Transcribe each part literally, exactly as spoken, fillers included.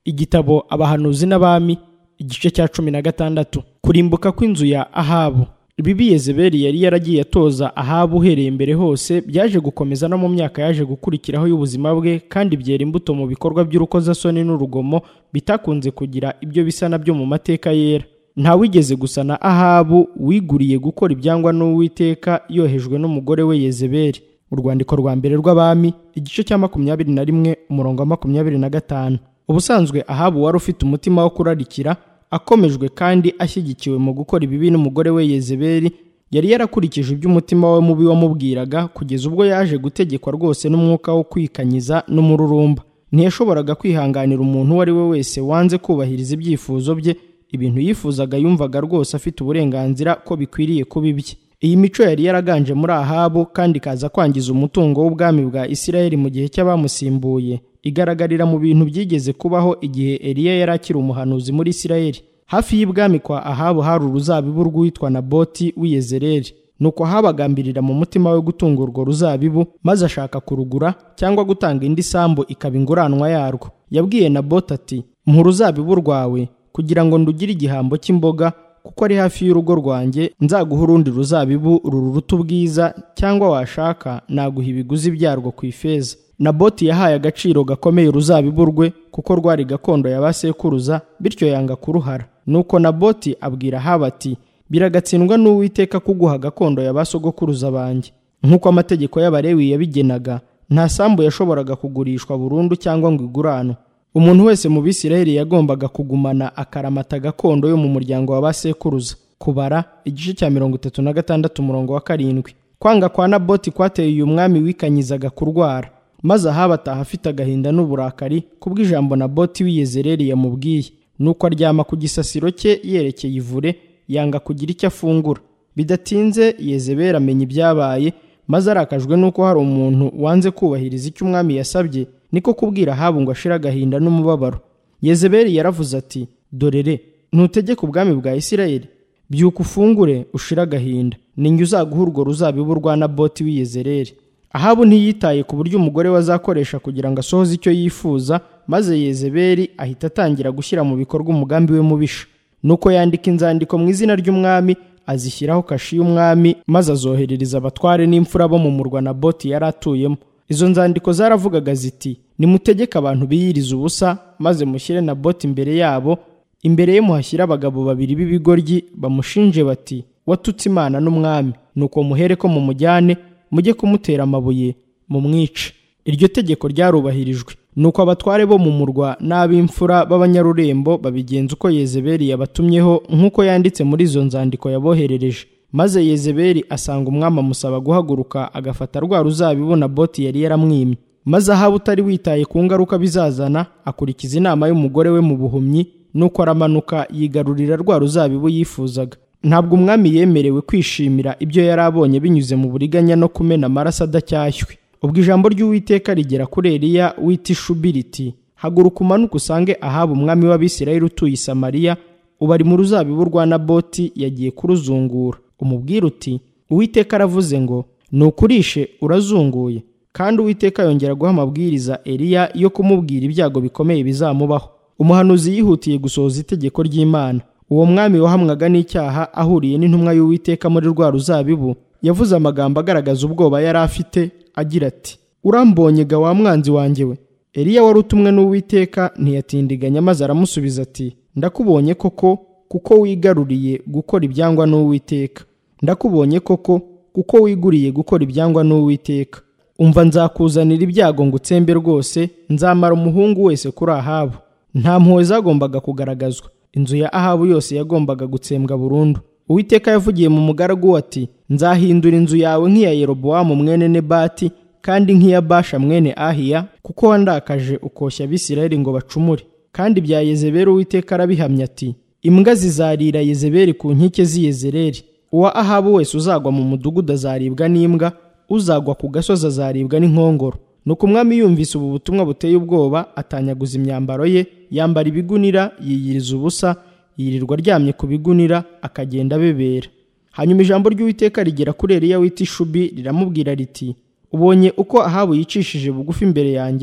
Igitabo Abahanuzi n'Abami, igice cya cumi na gatandatu. Kurimbuka kw'inzu ya Ahabu. Ibibi Yezebeli yari yaragiye atoza Ahabu uhereye mbere hose byaje gukomeza no mu myaka yaje gukurikiraho y'ubuzima bwe, kandi byera imbuto mu bikorwa by'urukozasoni n'urugomo bitakunze kugira ibyo bisa nabyo mu mateka yera. Nta wigeze gusa na Ahabu wiguriye gukora ibyangwa n'Uwiteka yohejwe n'umugore we Yezebeli. Urwandiko rwa mbere rw'Abami, igice cya makumyabiri na rimwe umurongo wa makumyabiri na gatanu. Ubusanzwe Ahabu wari ufite umutima wo kurarikira, akomejwe kandi ashyigikiwe mu gukora ibibi n'umugore we Yezebeli, yari yarakurikije ibyo umutima we mubi wamubwiraga kugeza ubwo yaje gutegekwa rwose n'umwuka wo kwikanyiza n'umururumba. Ntiyashoboraga kwihanganira umuntu uwo ari we wese wanze kubahiriza ibyifuzo bye. Ibintu yifuzaga yumvaga rwose afite uburenganzira ko bikwiriye kuba ibye. Iyi mico yari yaraganje muri Ahabu kandi kaza kwangiza umutungo w'ubwami bwa Isirayeli mu gihe cy'abamusimbuye, igaragarira mu bintu byigeze kubaho igihe Eliya yari akiri umuhanuzi muri Isirayeli. Hafi y'ibwami kwa Ahabu hari uruzabibu rwitwa Naboti w'i Yezereli. Nuko Ahabu agambirira mu mutima we gutunga urwo ruzabibu, maze ashaka kurugura cyangwa gutanga indi sambu ikaba inguranwa yarwo. Yabwiye Naboti ati, mpa uruzabibu rwawe kugira ngo ndugire igihambo cy'imboga, kuko ari hafi y'urugo rwanjye, nzaguha urundi ruzabibu ruruta ubwiza, cyangwa washaka naguha ibiguzi byarwo ku ifeza. Naboti yahaye agaciro gakomeye uruzabibu rwe, kuko rwari gakondo ya ba sekuruza, bityo yanga kuruhara. Nuko Naboti abwira Ahabu ati, biragatsindwa n'Uwiteka kuguha gakondo ya ba sogokuruza banjye. Nk'uko amategeko y'Abalewi yabigenaga, nta sambu yashoboraga kugurishwa burundu cyangwa ngo iguranwe. Umuntu wese mu Bisirayeli yagombaga kugumana akaramata gakondo yo mu muryango wa ba sekuruza. Kubara igice cya mirongo itatu na gatandatu umurongo wa karindwi. Kwanga kwa Naboti kwateye uyu mwami wikanyizaga kurwara, maze Ahabu ataha afite agahinda n'uburakari kubw'ijambo Naboti w'i Yezereli yamubwiye. Nuko aryama ku gisasiro cye yerekeye ivure, yanga kugira icyo afungura. Bidatinze Yezebeli amenya ibyabaye, maze arakajwe nuko hari umuntu wanze kubahiriza icyo umwami yasabye, niko kubwira Ahabu ngo ashire agahinda n'umubabaro. Yezebeli yaravuze ati, dorere, ntutegeka ubwami bwa Isirayeli? Byuka ufungure ushire agahinda, ni njye uzaguha urwo ruzabibu rwa Naboti w'i Yezereli. Ahabu ntiyitaye ku buryo umugore we azakoresha kugira ngo asohoze icyo yifuza, maze Yezebeli ahita atangira gushyira mu bikorwa umugambi we mubisha. Nuko yandika inzandiko mu izina ry'umwami, azishyiraho kashi y'umwami, maze azoherereza abatware n'imfura bo mu murwa Naboti yari atuyemo. Izo nzandiko zaravugaga ziti, nimutegeke abantu biyiriza ubusa, maze mushyire Naboti imbere yabo. Imbere ye muhashyire abagabo babiri b'ibigoryi, bamushinje bati, watutse Imana n'umwami. Nuko muhere ko mumujyane, mujye kumutera amabuye, mumwice. Iryo tegeko ryarubahirijwe. Nuko abatware bo mu murwa n'ab'imfura b'abanyarurembo babigenza uko Yezebeli yabatumyeho, nk'uko yanditse muri izo nzandiko yaboherereje. Maze Yezebeli asanga umwami amusaba guhaguruka agafata rwa ruzabibu Naboti yari yaramwimye. Maze Ahabu utari witaye ku ngaruka bizazana, akurikiza inama y'umugore we mu buhumyi, nuko aramanuka yigarurira rwa ruzabibu yifuzaga. Ntabwo umwami yemerewe kwishimira ibyo yari abonye binyuze mu buriganya no kumena amaraso adacyashywe. Ubwo ijambo ry'Uwiteka rigera kuri Eliya w'i Tishubi riti, haguruka umanuke usange Ahabu umwami w'Abisirayeli utuye i Samariya, ubari mu ruzabibu rwa Naboti yagiye kuruzungura. Umubwire uti, Uwiteka aravuze ngo, nukurishe urazunguye. Kandi Uwiteka yongera guha amabwiriza Eliya yo kumubwira ibyago bikomeye bizamubaho. Umuhanuzi yihutiye gusohoza itegeko ry'Imana. Uwo mwami wahamwaga n'icyaha ahuriye n'intumwa y'Uwiteka muri rwa ruzabibu, yavuze amagambo agaragaza ubwoba yari afite, agira ati, urambonye ga wa mwanzi wanjye we? Eliya wari utumwe n'Uwiteka ntiyatindiganya, maze aramusubiza ati, ndakubonye koko, kuko wigaruriye gukora ibyangwa n'Uwiteka. Ndakubonye koko, kuko wiguriye gukora ibyangwa n'Uwiteka. Umva, nzakuzanira ibyago ngo utsembe rwose, nzamara umuhungu wese kuri Ahabu. Nta mpuhwe zagombaga kugaragazwa. Inzu ya Ahabu yose yagombaga gutsembwa burundu. Uwiteka yavugiye mu mugaragu we ati, nzahindura inzu yawe nk'iya Yerobowamu mwene Nebati, kandi nk'iya Basha mwene Ahiya, kuko wandakaje ukoshya Abisirayeli ngo bacumure. Kandi bya Yezebeli Uwiteka arabihamya ati, imbwa zizarira Yezebeli ku nkike z'i Yezereli. Uwa Ahabu wese uzagwa mu mudugudu azaribwa n'imbwa, uzagwa ku gasozi azaribwa n'inkongoro. Nuko umwami yumvise ubu butumwa buteye ubwoba, atanyaguza imyambaro ye, yambara ibigunira, yiyiriza ubusa, yirirwa aryamye ku bigunira, akagenda abebera. Hanyuma ijambo ry'Uwiteka rigera kuri Eliya w'i Tishubi riramubwira riti, ubonye uko Ahabu yicishije bugufi imbere yanjye,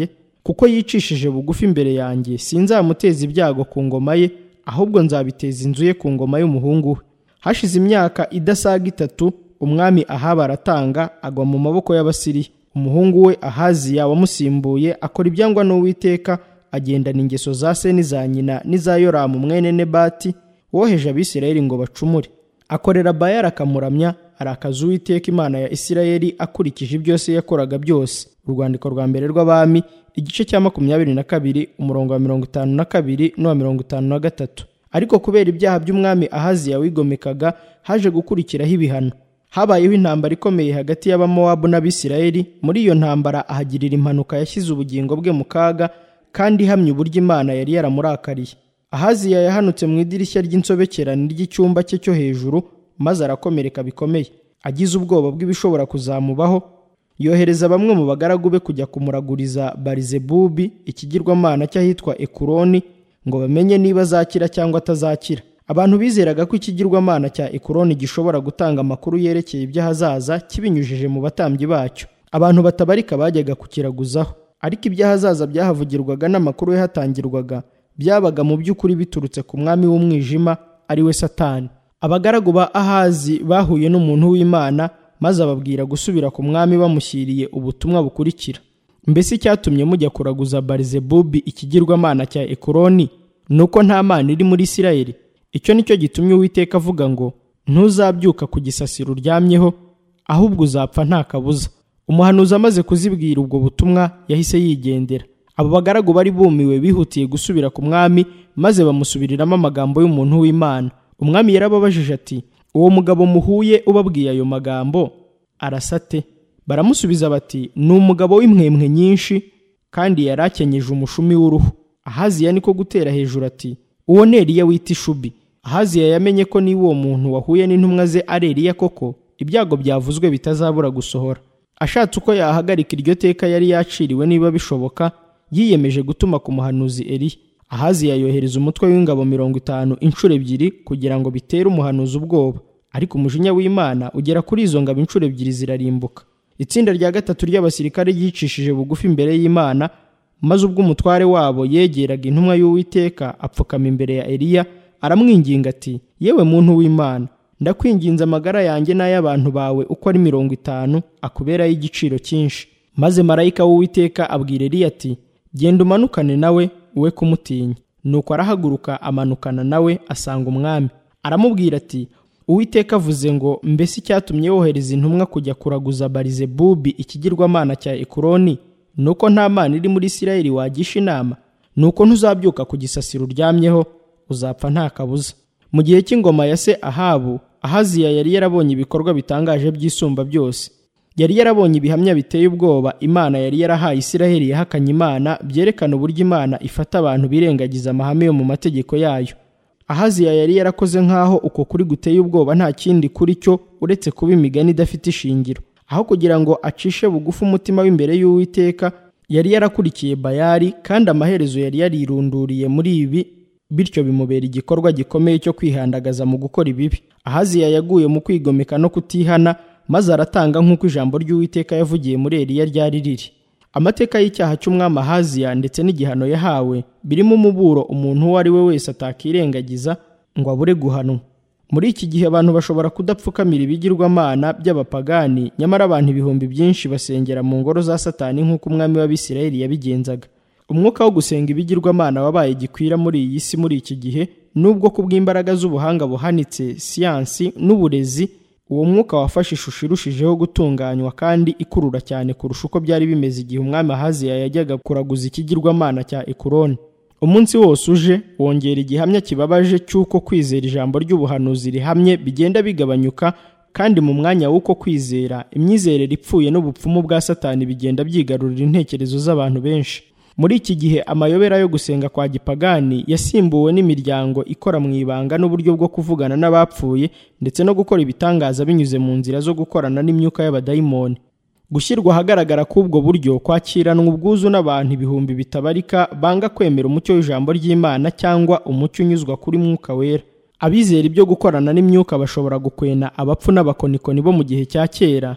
kuko yicishije bugufi imbere yanjye, sinzamuteza ibyago ku ngoma ye, ahubwo nzabiteza inzu ye ku ngoma y'umuhungu we. Hashize imyaka idasaga itatu, umwami Ahabu aratanga, agwa mu maboko y'Abasiriya. Umuhungu we Ahaziya wamusimbuye akora ibyangwa n'Uwiteka, agendana ingeso za se n'iza nyina n'iza Yoramu mwene Nebati woheje Abisirayeli ngo bacumure. Akorera Bayali akamuramya, arakaza Uwiteka Imana ya Isirayeli akurikije ibyo se yakoraga byose. Urwandiko rwa mbere rw'Abami igice cya makumyabiri na kabiri umurongo wa mirongo itanu na kabiri n'uwa mirongo itanu na gatatu. Ariko kubera ibyaha by'umwami Ahaziya wigomekaga, haje gukurikiraho ibihano. Habayeho intambara ikomeye hagati y'Abamowabu n'Abisirayeli. Muri iyo ntambara ahagirira impanuka yashyize ubugingo bwe mu kaga, kandi ihamya uburyo Imana yari yaramurakariye. Ahaziya yahanutse mu idirishya ry'insobekerane ry'icyumba cye cyo hejuru, maze arakomereka bikomeye. Agize ubwoba bw'ibishobora kuzamubaho, yohereza bamwe mu bagaragu be kujya kumuraguriza Barizebubi, ikigirwamana cy'ahitwa Ekuroni, ngo bamenye niba azakira cyangwa atazakira. Abantu bizeraga ko ikigirwamana cya Ekuroni gishobora gutanga amakuru yerekeye iby'ahazaza kibinyujije mu batambyi bacyo. Abantu batabarika bajyaga kukiraguzaho, ariko iby'ahazaza byahavugirwaga n'amakuru yahatangirwaga byabaga mu by'ukuri biturutse ku mwami w'umwijima, ari we Satani. Abagaragu ba Ahazi bahuye n'umuntu w'Imana, maze ababwira gusubira ku mwami bamushyiriye ubutumwa bukurikira: mbese icyatumye mujya kuraguza Barizebubi ikigirwamana cya Ekuroni nuko nta mana iri muri Isirayeli? Icyo nicyo gitumye Uwiteka avuga ngo ntuzabyuka ku gisasiro uryamyeho, ahubwo uzapfa nta kabuza. Umuhanuzi amaze kuzibwira ubwo butumwa yahise yigendera. Abo bagaragu bari bumiwe bihutiye gusubira ku mwami, maze bamusubiriramo amagambo y'umuntu w'Imana. Umwami yarababajije ati, uwo mugabo muhuye ubabwiye ayo magambo arasate? Baramusubiza bati, ni umugabo w'impwempwe nyinshi, kandi yari akenyeje umushumi w'uruhu. Ahaziya niko gutera hejuru ati, uwo ni Eliya wita Ishubi. Ahaziya yamenye ko niba uwo muntu wahuye n'intumwa ze ari Eliya koko, ibyago byavuzwe bitazabura gusohora. Ashatse uko yahagarika iryo teka yari yaciriwe niba bishoboka, yiyemeje gutuma ku muhanuzi Eliya. Ahaziya yohereza umutwe w'ingabo mirongo itanu inshuro ebyiri kugira ngo bitere umuhanuzi ubwoba, ariko umujinya w'Imana ugera kuri izo ngabo inshuro ebyiri zirarimbuka. Itsinda rya gatatu ry'abasirikare ryicishije bugufi imbere y'Imana, maze ubwo umutware wabo yegeraga intumwa y'Uwiteka apfukama imbere ya Eliya, aramwinginga ati, yewe muntu w'Imana, ndakwinginze amagara yanjye n'ay'abantu bawe uko ari mirongo itanu akuberaho igiciro cyinshi. Maze marayika w'Uwiteka abwira Eliya ati, genda umanukane nawe uwe kumutinya. Nuko arahaguruka amanukana nawe asanga umwami. Aramubwira ati, Uwiteka avuze ngo mbese icyatumye wohereza intumwa kujya kuraguza Barizebubi ikigirwamana cya Ekuroni nuko nta mana iri muri Isirayeli wagisha inama? Nuko ntuzabyuka ku gisasiro uryamyeho, uzapfa nta kabuza. Mu gihe cy'ingoma ya se Ahabu, Ahaziya yari yarabonye ibikorwa bitangaje by'isumba byose. Yari yarabonye ibihamya biteye ubwoba Imana yari yarahaye Isirayeli yahakanye Imana, byerekana uburyo Imana ifata abantu birengagiza amahame yo mu mategeko yayo. Ahaziya yari yarakoze nk'aho uko kuri guteye ubwoba nta kindi kuri cyo uretse kuba imigani idafite ishingiro. Aho kugira ngo acishe bugufi umutima w'imbere y'Uwiteka, yari yarakurikiye Bayali, kandi amaherezo yari yarirunduriye muri ibi, bityo bimubera igikorwa gikomeye cyo kwihandagaza mu gukora ibibi. Ahaziya yaguye mu kwigomeka no kutihana, maze aratanga nk'uko ijambo ry'Uwiteka yavugiye muri Eliya ryari riri. Amateka y'icyaha cy'umwami Ahaziya ndetse n'igihano yahawe birimo umuburo umuntu uwo ari we wese atakirengagiza ngo abure guhanwa. Muri iki gihe abantu bashobora kudapfukamira ibigirwamana by'abapagani, nyamara abantu ibihumbi byinshi basengera mu ngoro za Satani nk'uko umwami w'Abisirayeli yabigenzaga. Umwuka wo gusenga ibigirwamana wabaye gikwira muri iyi si muri iki gihe, nubwo kubw'imbaraga z'ubuhanga buhanitse, siyansi n'uburezi, uwo mwuka wafashe ishusho irushijeho gutunganywa kandi ikurura cyane kurusha uko byari bimeze igihe umwami Ahaziya yajyaga kuraguza ikigirwamana cya Ekuroni. Umunsi wose uje wongera igihamya kibabaje cy'uko kwizera ijambo ry'ubuhanuzi rihamye bigenda bigabanyuka, kandi mu mwanya w'uko kwizera, imyizerere ipfuye n'ubupfumu bwa Satani bigenda byigarurira intekerezo z'abantu benshi. Muri iki gihe amayobera yo gusenga kwa gipagani yasimbuwe n'imiryango ikora mu ibanga n'uburyo bwo kuvugana n'abapfuye ndetse no gukora ibitangaza binyuze mu nzira zo gukorana n'imyuka y'abadayimoni. Gushyirwa ahagaragara k'ubwo buryo kwakiranwa ubwuzu n'abantu ibihumbi bitabarika banga kwemera umucyo w'ijambo ry'Imana cyangwa umucyo unyuzwa kuri Mwuka Wera. Abizera ibyo gukorana n'imyuka bashobora gukwena abapfu n'abakonikoni bo mu gihe cya kera,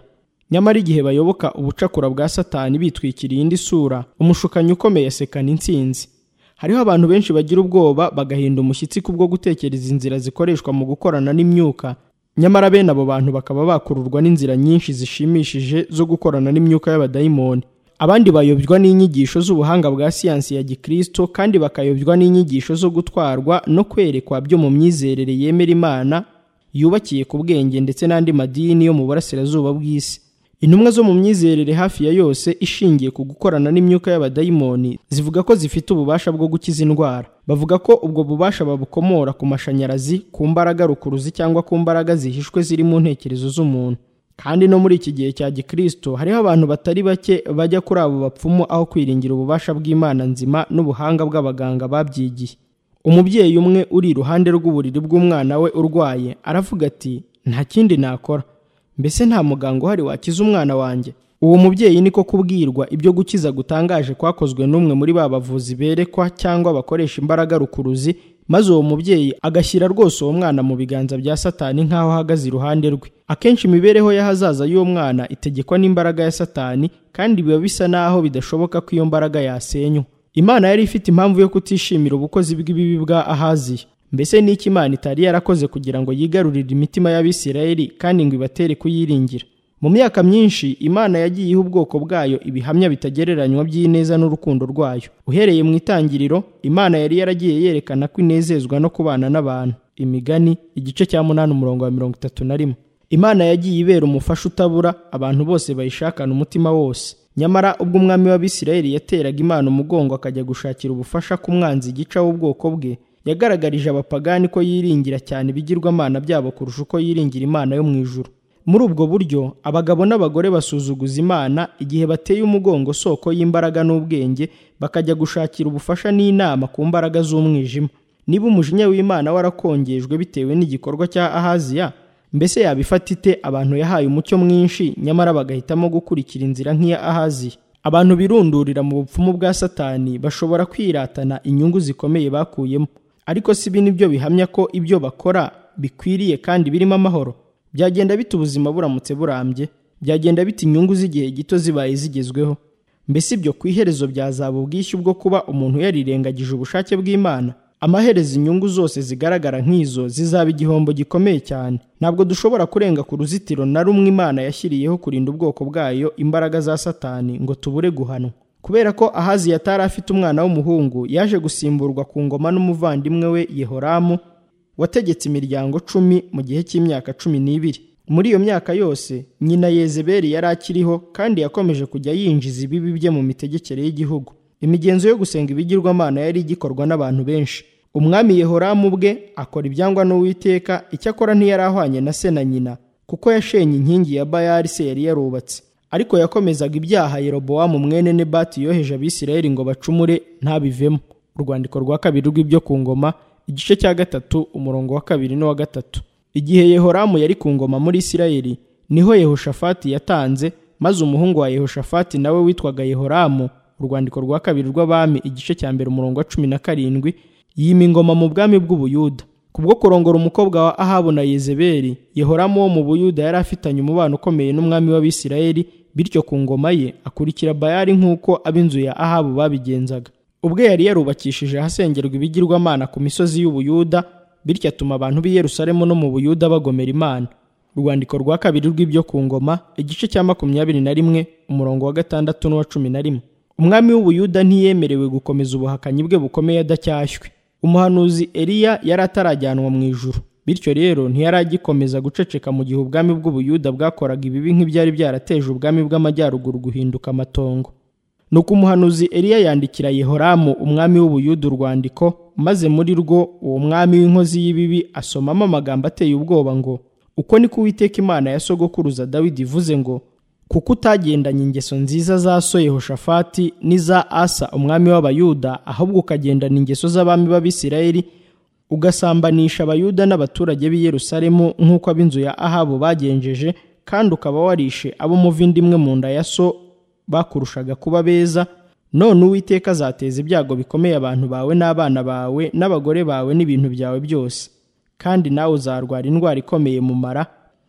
nyamara igihe bayoboka ubucakura bwa Satani bitwikiriye indi sura, umushukanyi ukomeye asekana intsinzi. Hariho abantu benshi bagira ubwoba bagahinda umushyitsi kubwo gutekereza inzira zikoreshwa mu gukorana n'imyuka, nyamara bene abo bantu bakaba bakururwa n'inzira nyinshi zishimishije zo gukorana n'imyuka y'abadayimoni. Abandi bayobywa n'inyigisho z'ubuhanga bwa siyansi ya Gikristo, kandi bakayobywa n'inyigisho zo gutwarwa no kwerekwa byo mu myizerere yemera Imana yubakiye ku bwenge ndetse n'andi madini yo mu burasirazuba bw'isi. Intumwa zo mu myizerere hafi ya yose ishingiye ku gukorana n'imyuka y'abadayimoni zivuga ko zifite ububasha bwo gukiza indwara. Bavuga ko ubwo bubasha babukomora ku mashanyarazi, ku mbaraga rukuruzi cyangwa ku mbaraga zihishwe ziri mu ntekerezo z'umuntu. Kandi no muri iki gihe cya Gikristo hariho abantu batari bake bajya kuri abo bapfumu aho kwiringira ububasha bw'Imana nzima n'ubuhanga bw'abaganga babyigiye. Umubyeyi umwe uri iruhande rw'uburiri bw'umwana we urwaye aravuga ati, nta kindi nakora, mbese nta muganga uhari wakiza umwana wanjye? Uwo mubyeyi niko kubwirwa ibyo gukiza gutangaje kwakozwe n'umwe muri ba bavuzi berekwa cyangwa bakoresha imbaraga rukuruzi, maze uwo mubyeyi agashyira rwose uwo mwana mu biganza bya Satani nk'aho ahagaze iruhande rwe. Akenshi imibereho y'ahazaza y'uwo mwana itegekwa n'imbaraga ya Satani, kandi biba bisa naho bidashoboka ko iyo mbaraga yasenywa. Imana yari ifite impamvu yo kutishimira ubukozi bw'ibibi bwa Ahaziya. Mbese ni iki Imana itari yarakoze kugira ngo yigarurire imitima y'Abisirayeli kandi ngo ibatere kuyiringira? Mu myaka myinshi Imana yagiye iha ubwoko bwayo ibihamya bitagereranywa by'ineza n'urukundo rwayo. Uhereye mu itangiriro, Imana yari yaragiye yerekana ko inezezwa no kubana n'abantu. Imigani igice cya munani umurongo wa mirongo itatu na rimwe. Imana yagiye ibera umufasha utabura abantu bose bayishakana umutima wose. Nyamara ubwo umwami w'Abisirayeli yateraga Imana umugongo akajya gushakira ubufasha ku mwanzi gica w'ubwoko bwe, yagaragarije abapagani ko yiringira cyane ibigirwamana byabo kurusha uko yiringira Imana yo mu ijuru. Muri ubwo buryo abagabo n'abagore basuzuguza Imana igihe bateye umugongo soko y'imbaraga n'ubwenge, bakajya gushakira ubufasha n'inama ku mbaraga z'umwijima. Niba umujinya w'Imana warakongejwe bitewe n'igikorwa cya Ahaziya, mbese yabifata ite abantu yahaye umucyo mwinshi nyamara bagahitamo gukurikira inzira nk'iya Ahaziya? Abantu birundurira mu bupfumu bwa Satani bashobora kwiratana inyungu zikomeye bakuyemo, ariko si ibi nibyo bihamya ko ibyo bakora bikwiriye kandi birimo amahoro. Byagenda bita ubuzima buramutse burambye? Byagenda bita inyungu z'igihe gito zibaye zigezweho? Mbese ibyo ku iherezo byazaba ubwishyu bwo kuba umuntu yarirengagije ubushake bw'Imana? Amaherezo inyungu zose zigaragara nk'izo zizaba igihombo gikomeye cyane. Ntabwo dushobora kurenga ku ruzitiro na rumwe Imana yashyiriyeho kurinda ubwoko bwayo imbaraga za Satani ngo tubure guhanwa. Kubera ko Ahaziya atari afite umwana w'umuhungu, yaje gusimburwa ku ngoma n'umuvandimwe we Yehoramu wategetse imiryango cumi mu gihe cy'imyaka cumi n'ibiri. Muri iyo myaka yose nyina Yezebeli yari akiriho, kandi yakomeje kujya yinjiza ibibi bye mu mitegekere y'igihugu. Imigenzo yo gusenga ibigirwamana yari igikorwa n'abantu benshi. Umwami Yehoramu bwe akora ibyangwa n'Uwiteka, icyakora ntiyari ahwanye na se na nyina, kuko yashenye inkingi ya Bayali se yari yarubatse. Ariko yakomezaga ibyaha Yerobowamu mwene Nebati yoheje Abisirayeli ngo bacumure ntabivemo. Urwandiko rwa kabiri rw'ibyo ku ngoma igice cya gatatu umurongo wa kabiri n'uwa gatatu. Igihe Yehoramu yari ku ngoma muri Isirayeli, niho Yehoshafati yatanze, maze umuhungu wa Yehoshafati nawe witwaga Yehoramu, urwandiko rwa kabiri rw'Abami igice cya mbere umurongo wa cumi na karindwi, yima ingoma mu bwami bw'Ubuyuda. Kubwo kurongora umukobwa wa Ahabu na Yezebeli, Yehoramu wo mu Buyuda yari afitanye umubano ukomeye n'umwami w'Abisirayeli, bityo ku ngoma ye akurikira Bayali nk'uko ab'inzu ya Ahabu babigenzaga. Ubwe yari yarubakishije ahasengerwa ibigirwamana ku misozi y'Ubuyuda, bityo atuma abantu b'i Yerusalemu no mu Buyuda bagomera Imana. Urwandiko rwa kabiri rw'ibyo ku ngoma igice cya makumyabiri na rimwe umurongo wa gatandatu n'uwa cumi na rimwe. Umwami w'Ubuyuda ntiyemerewe gukomeza ubuhakanyi bwe bukomeye adacyashywe. Umuhanuzi Eliya yari atarajyanwa mu ijuru, bityo rero ntiyari agikomeza guceceka mu gihe ubwami bw'Ubuyuda bwakoraga ibibi nk'ibyari byarateje ubwami bw'amajyaruguru guhinduka amatongo. Nuko umuhanuzi Eliya yandikira Yehoramu umwami w'Ubuyuda urwandiko, maze muri rwo uwo mwami w'inkozi y'ibibi asomamo amagambo ateye ubwoba ngo, uko niko Uwiteka Imana ya sogokuruza Dawidi ivuze ngo, kuko utagendanye ingeso nziza za so Yehoshafati n'iza Asa umwami w'Abayuda, ahubwo ukagendana ingeso z'abami b'Abisirayeli, ugasambanisha Abayuda n'abaturage b'i Yerusalemu nk'uko ab'inzu ya Ahabu bagenjeje, kandi ukaba warishe abo muvindimwe mu nda ya so bakurushaga kuba beza, none Uwiteka azateza ibyago bikomeye abantu bawe n'abana bawe n'abagore bawe n'ibintu byawe byose, kandi nawe uzarwara indwara ikomeye mu mara,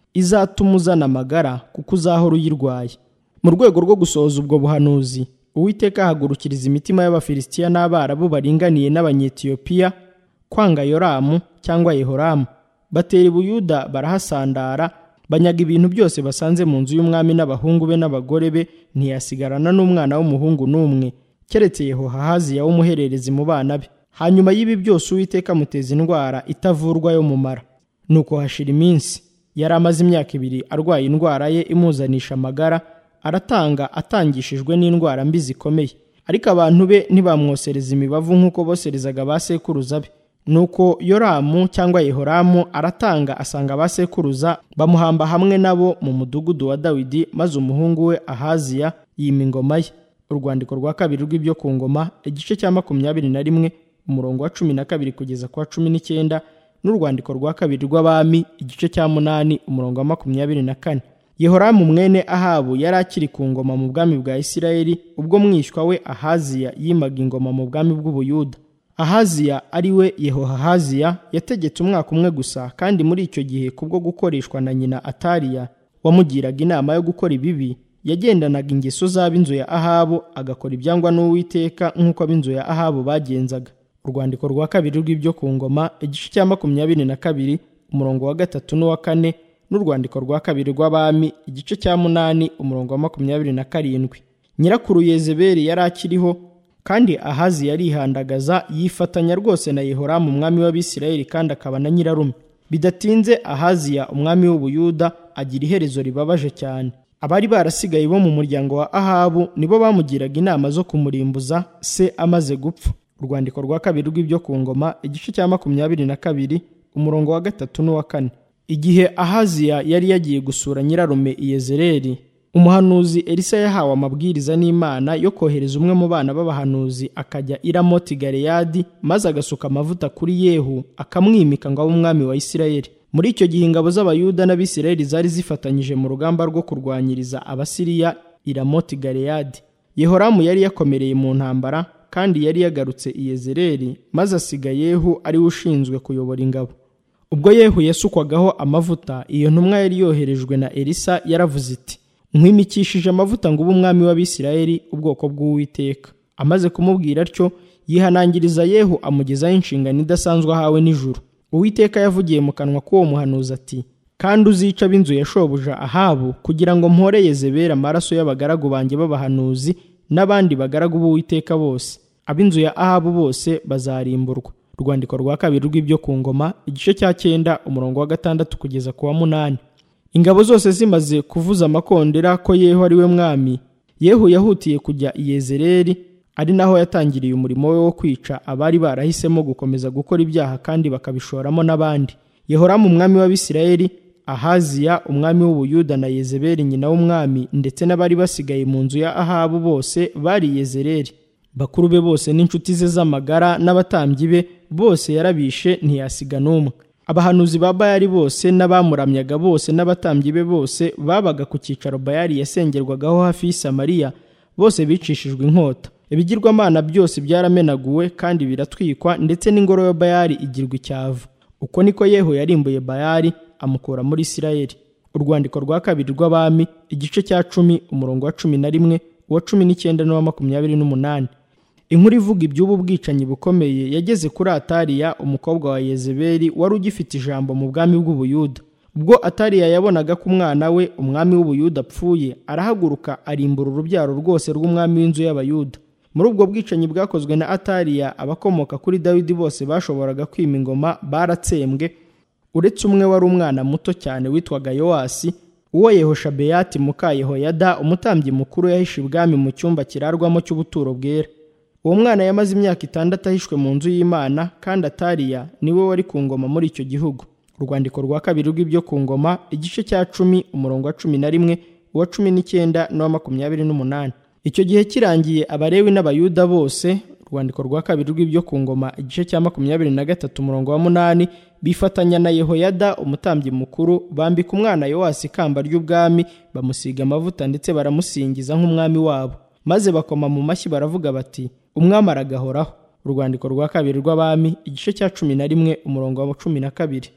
izatuma uzana amagara kuko uzahora uyirwaye. Mu rwego rwo gusohoza ubwo buhanuzi, Uwiteka ahagurukiriza imitima y'Abafilisitiya n'Abarabu baringaniye n'Abanyetiyopiya kwanga Yoramu cyangwa Yehoramu. Batera i Buyuda barahasandara, banyaga ibintu byose basanze mu nzu y'umwami n'abahungu be n'abagore be, ntiyasigarana n'umwana w'umuhungu n'umwe, keretse Yehohahaziya w'umuhererezi mu bana be. Hanyuma y'ibi byose Uwiteka amuteza indwara itavurwa yo mu mara. Nuko hashira iminsi, yari amaze imyaka ibiri arwaye indwara ye imuzanisha amagara, aratanga atangishijwe n'indwara mbi zikomeye. Ariko abantu be ntibamwosereza imibavu nk'uko boserezaga ba sekuruza be. Nuko Yoramu cyangwa Yehoramu aratanga asanga ba sekuruza, bamuhamba hamwe nabo mu mudugudu wa Dawidi, maze umuhungu we Ahaziya yima ingoma ye. Urwandiko rwa kabiri rw'ibyo ku ngoma, igice cya makumyabiri na rimwe umurongo wa cumi na kabiri kugeza kwa cumi n'icyenda, n'urwandiko rwa kabiri rw'Abami igice cya munani umurongo wa makumyabiri na kane. Yehoramu mwene Ahabu yari akiri ku ngoma mu bwami bwa Isirayeli ubwo mwishywa we Ahaziya yimaga ingoma mu bwami bw'Ubuyuda. Ahaziya ari we Yehohahaziya yategetse umwaka umwe gusa, kandi muri icyo gihe kubwo gukoreshwa na nyina Ataliya wamugiraga inama yo gukora ibibi, yagendanaga ingeso z'ab'inzu ya Ahabu, agakora ibyangwa n'Uwiteka nk'uko ab'inzu ya Ahabu bagenzaga. Urwandiko rwa kabiri rw'ibyo ku ngoma, igice cya makumyabiri na kabiri umurongo wa gatatu n'uwa kane, n'urwandiko rwa kabiri rw'Abami igice cya munani umurongo wa makumyabiri na karindwi. Nyirakuru Yezebeli yari akiriho, kandi Ahazi yarihandagaza, yifatanya rwose na Yehoramu umwami w'Abisirayeli, kandi akaba na nyirarume. Bidatinze Ahaziya umwami w'Ubuyuda agira iherezo ribabaje cyane. Abari barasigaye bo mu muryango wa Ahabu nibo bamugiraga inama zo kumurimbuza se amaze gupfa. Urwandiko rwa kabiri rw'ibyo ku ngoma, igice cya makumyabiri na kabiri umurongo wa gatatu n'uwa kane. Igihe Ahaziya yari yagiye gusura nyirarume Yezereli, umuhanuzi Elisa yahawe amabwiriza n'Imana yo kohereza umwe mu bana b'abahanuzi akajya i Ramoti Galeyadi, maze agasuka amavuta kuri Yehu akamwimika ngo abe umwami wa Isirayeli. Muri icyo gihe ingabo z'Abayuda n'Abisirayeli zari zifatanyije mu rugamba rwo kurwanyiriza Abasiriya i Ramoti Galeyadi. Yehoramu yari yakomereye mu ntambara, kandi yari yagarutse i Yezereli, maze asiga Yehu ari we ushinzwe kuyobora ingabo. Ubwo Yehu yasukwagaho amavuta, iyo ntumwa yari yoherejwe na Elisa yaravuze iti, nkwimikishije amavuta ngo ube umwami w'Abisirayeli, ubwoko bw'Uwiteka. Amaze kumubwira atyo, yihanangiriza Yehu amugezaho inshingano idasanzwe ahawe n'ijuru. Uwiteka yavugiye mu kanwa k'uwo muhanuzi ati, kandi uzica ab'inzu ya shobuja Ahabu, kugira ngo mpore Yezebeli amaraso y'abagaragu banjye b'abahanuzi n'abandi bagaragu b'Uwiteka bose. Ab'inzu ya Ahabu bose bazarimburwa. Urwandiko rwa kabiri rw'ibyo ku ngoma, igice cya cyenda umurongo wa gatandatu kugeza ku wa munani. Ingabo zose zimaze kuvuza amakondera ko Yehu ari we mwami, Yehu yahutiye kujya i Yezereli, ari naho yatangiriye umurimo we wo kwica abari barahisemo gukomeza gukora ibyaha kandi bakabishoramo n'abandi. Yehoramu umwami w'Abisirayeli, Ahaziya umwami w'Ubuyuda na Yezebeli nyina w'umwami, ndetse n'abari basigaye mu nzu ya Ahabu bose bari Yezereli. Bakuru be bose n'inshuti ze z'amagara n'abatambyi be bose yarabishe, ntiyasiga n'umwe. Abahanuzi ba Bayali bose n'abamuramyaga bose n'abatambyi be bose babaga ku cyicaro Bayali yasengerwagaho hafi y'i Samariya, bose bicishijwe inkota. Ibigirwamana byose byaramenaguwe kandi biratwikwa, ndetse n'ingoro ya Bayali igirwa icyavu. Uko niko Yehu yarimbuye Bayali, amukura muri Isirayeli. Urwandiko rwa kabiri rw'Abami, igice cya cumi umurongo wa cumi na rimwe, uwa cumi n'icyenda n'uwa makumyabiri n'umunani. Inkuru ivuga iby'ubu bwicanyi bukomeye yageze kuri Ataliya umukobwa wa Yezebeli, wari ugifite ijambo mu bwami bw'Ubuyuda. Ubwo Ataliya yabonaga ko umwana we umwami w'Ubuyuda apfuye, arahaguruka arimbura urubyaro rwose rw'umwami w'inzu y'Abayuda. Muri ubwo bwicanyi bwakozwe na Ataliya, abakomoka kuri Dawidi bose bashoboraga kwima ingoma baratsembwe, uretse umwe wari umwana muto cyane witwaga Yowasi, uwo Yehoshabeyati muka Yehoyada umutambyi mukuru yahishe ibwami mu cyumba kirarwamo cy'ubuturo bwera. Uwo mwana yamaze imyaka itandatu ahishwe mu nzu y'Imana, kandi Ataliya niwe wari ku ngoma muri icyo gihugu. Urwandiko rwa kabiri rw'ibyo ku ngoma, igice cya cumi umurongo wa cumi na rimwe, uwa cumi n'icyenda n'uwa makumyabiri n'umunani. Icyo gihe kirangiye, Abalewi n'Abayuda bose, urwandiko rwa kabiri rw'ibyo ku ngoma, igice cya makumyabiri na gatatu umurongo wa munani, bifatanya na Yehoyada umutambyi mukuru, bambika umwana Yowasi ikamba ry'ubwami, bamusiga amavuta ndetse baramusingiza nk'umwami wabo. Maze bakoma mu mashyi baravuga bati, umwami aragahoraho. Urwandiko rwa kabiri rw'Abami, igice cya cumi na rimwe umurongo wa cumi na kabiri.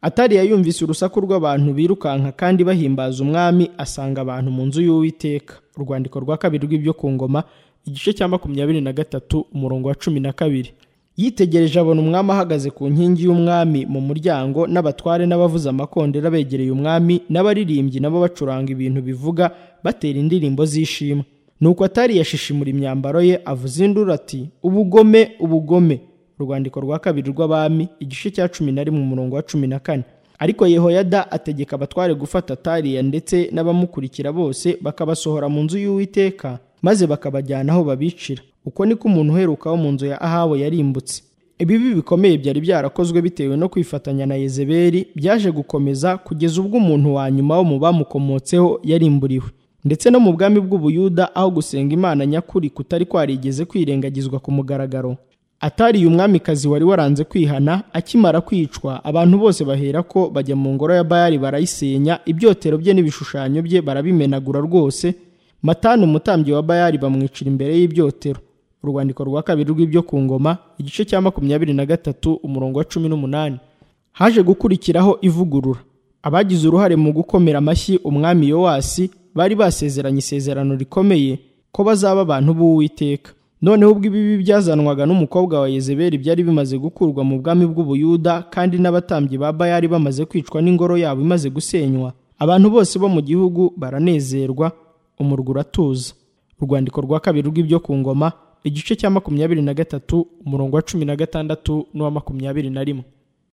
Ataliya yumvise urusaku rw'abantu birukanka kandi bahimbaza umwami, asanga abantu mu nzu y'Uwiteka. Urwandiko rwa kabiri rw'ibyo ku ngoma, igice cya makumyabiri na gatatu umurongo wa cumi na kabiri. Yitegereje abona umwami ahagaze ku nkingi y'umwami mu muryango, n'abatware n'abavuza amakondera begereye umwami, n'abaririmbyi nabo bacuranga ibintu bivuga batera indirimbo z'ishimwe. Nuko Ataliya yashishimura imyambaro ye, avuza induru ati, ubugome, ubugome. Urwandiko rwa kabiri rw'abami, igice cya cumi na rimwe umurongo wa cumi na kane. Ariko Yehoyada ategeka abatware gufata Ataliya ndetse n'abamukurikira bose, bakabasohora mu nzu y'Uwiteka, maze bakabajyana aho babicira. Uko niko umuntu uheruka wo mu nzu ya Ahabu yarimbutse. Ibibi bikomeye byari byarakozwe bitewe no kwifatanya na Yezebeli byaje gukomeza kugeza ubwo umuntu wa nyuma wo mu bamukomotseho yarimburiwe. Ndetse no mu bwami bw'Ubuyuda, aho gusenga Imana nyakuri kutari kwarigeze kwirengagizwa ku mugaragaro, Ataliya umwamikazi wari waranze kwihana, akimara kwicwa, abantu bose bahera ko bajya mu ngoro ya Bayali barayisenya, ibyotero bye n'ibishushanyo bye barabimenagura rwose. Matani umutambyi wa Bayali bamwicira imbere y'ibyotero. Urwandiko rwa kabiri rw'ibyo ku ngoma, igice cya makumyabiri na gatatu umurongo wa cumi n'umunani. Haje gukurikiraho ivugurura. Abagize uruhare mu gukomera amashyi umwami Yowasi bari basezeranye isezerano rikomeye ko bazaba abantu b'Uwiteka. Noneho ubwo ibibi byazanwaga n'umukobwa wa Yezebeli byari bimaze gukurwa mu bwami bw'Ubuyuda, kandi n'abatambyi ba Bayali bamaze kwicwa n'ingoro yabo imaze gusenywa, abantu bose bo mu gihugu baranezerwa, umurwa uratuza. Urwandiko rwa kabiri rw'ibyo ku ngoma, igice cya makumyabiri na gatatu umurongo wa cumi na gatandatu n'uwa makumyabiri na rimwe.